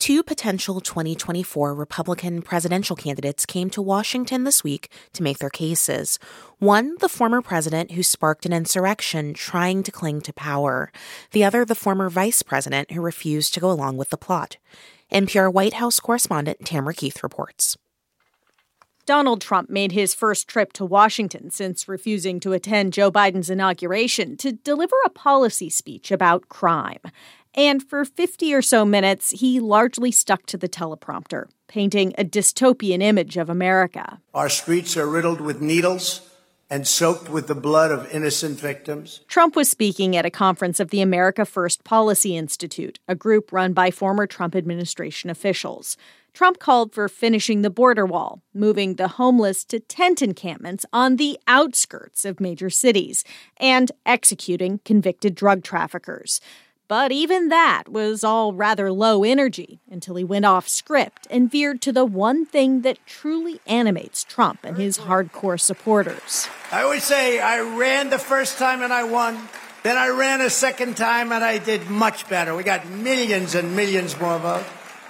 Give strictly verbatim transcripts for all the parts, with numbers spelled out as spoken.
Two potential twenty twenty-four Republican presidential candidates came to Washington this week to make their cases. One, the former president who sparked an insurrection trying to cling to power. The other, the former vice president who refused to go along with the plot. N P R White House correspondent Tamara Keith reports. Donald Trump made his first trip to Washington since refusing to attend Joe Biden's inauguration to deliver a policy speech about crime. And for fifty or so minutes, he largely stuck to the teleprompter, painting a dystopian image of America. Our streets are riddled with needles and soaked with the blood of innocent victims. Trump was speaking at a conference of the America First Policy Institute, a group run by former Trump administration officials. Trump called for finishing the border wall, moving the homeless to tent encampments on the outskirts of major cities, and executing convicted drug traffickers. But even that was all rather low energy until he went off script and veered to the one thing that truly animates Trump and his hardcore supporters. I always say I ran the first time and I won. Then I ran a second time and I did much better. We got millions and millions more votes.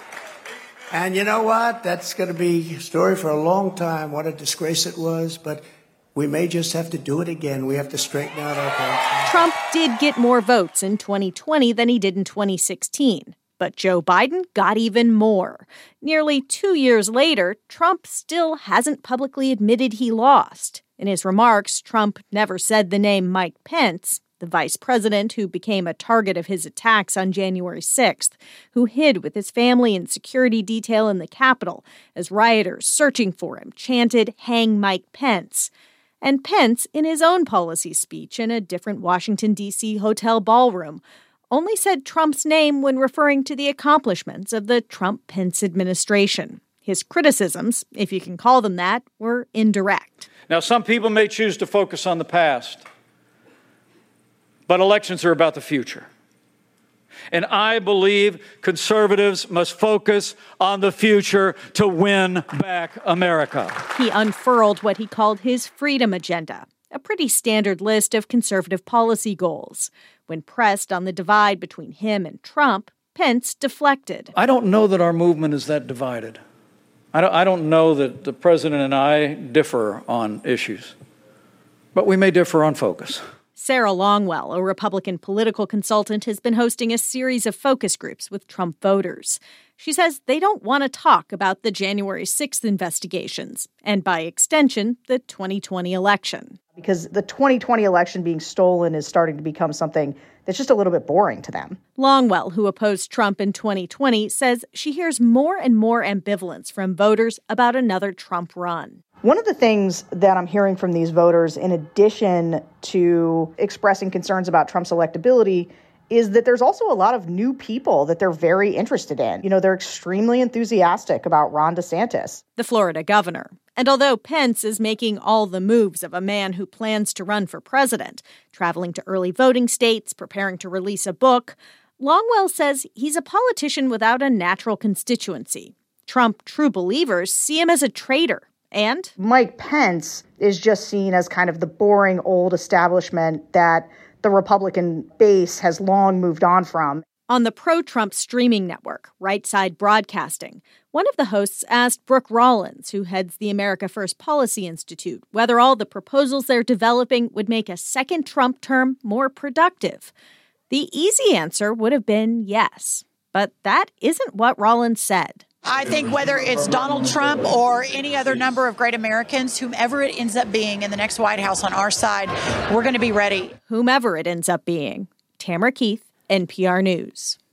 And you know what? That's going to be a story for a long time, what a disgrace it was. But we may just have to do it again. We have to straighten out our country. Trump did get more votes in twenty twenty than he did in twenty sixteen. But Joe Biden got even more. Nearly two years later, Trump still hasn't publicly admitted he lost. In his remarks, Trump never said the name Mike Pence, the vice president who became a target of his attacks on January sixth, who hid with his family and security detail in the Capitol as rioters searching for him chanted, "Hang Mike Pence." And Pence, in his own policy speech in a different Washington, D C hotel ballroom, only said Trump's name when referring to the accomplishments of the Trump-Pence administration. His criticisms, if you can call them that, were indirect. Now, some people may choose to focus on the past, but elections are about the future. And I believe conservatives must focus on the future to win back America. He unfurled what he called his freedom agenda, a pretty standard list of conservative policy goals. When pressed on the divide between him and Trump, Pence deflected. I don't know that our movement is that divided. I don't, I don't know that the president and I differ on issues, but we may differ on focus. Sarah Longwell, a Republican political consultant, has been hosting a series of focus groups with Trump voters. She says they don't want to talk about the January sixth investigations and, by extension, the twenty twenty election. Because the twenty twenty election being stolen is starting to become something that's just a little bit boring to them. Longwell, who opposed Trump in twenty twenty, says she hears more and more ambivalence from voters about another Trump run. One of the things that I'm hearing from these voters, in addition to expressing concerns about Trump's electability, is that there's also a lot of new people that they're very interested in. You know, they're extremely enthusiastic about Ron DeSantis, the Florida governor. And although Pence is making all the moves of a man who plans to run for president, traveling to early voting states, preparing to release a book, Longwell says he's a politician without a natural constituency. Trump true believers see him as a traitor. And Mike Pence is just seen as kind of the boring old establishment that the Republican base has long moved on from. On the pro-Trump streaming network, Right Side Broadcasting, one of the hosts asked Brooke Rollins, who heads the America First Policy Institute, whether all the proposals they're developing would make a second Trump term more productive. The easy answer would have been yes. But that isn't what Rollins said. I think whether it's Donald Trump or any other number of great Americans, whomever it ends up being in the next White House on our side, we're going to be ready. Whomever it ends up being. Tamara Keith, N P R News.